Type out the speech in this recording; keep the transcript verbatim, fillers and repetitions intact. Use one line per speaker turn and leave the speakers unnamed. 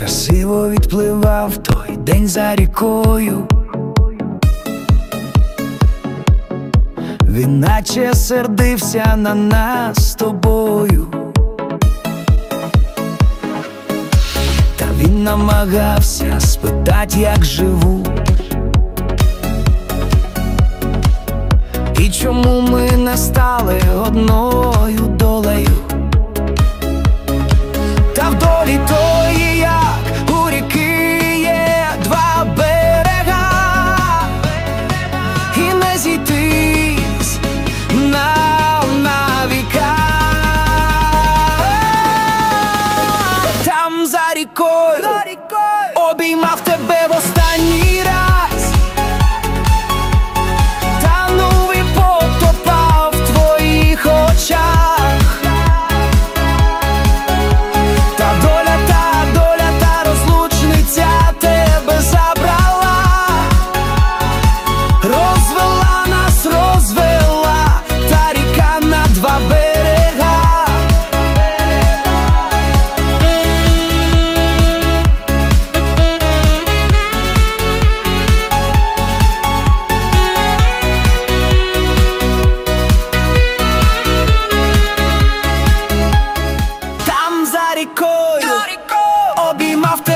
красиво відпливав той день за рікою. Він наче сердився на нас з тобою, та він намагався спитать, як живу, і чому ми не стали одною долею. Та в долі тої, як у ріки, є два берега, і не зійтись нам на віка. Там за рікою обіймав тебе в останній раз, танув і потопав в твоїх очах. Та доля, та доля, та розлучниця тебе забрала, розвела нас, розвела, та ріка на два берега. Там за рікою обіймав тебе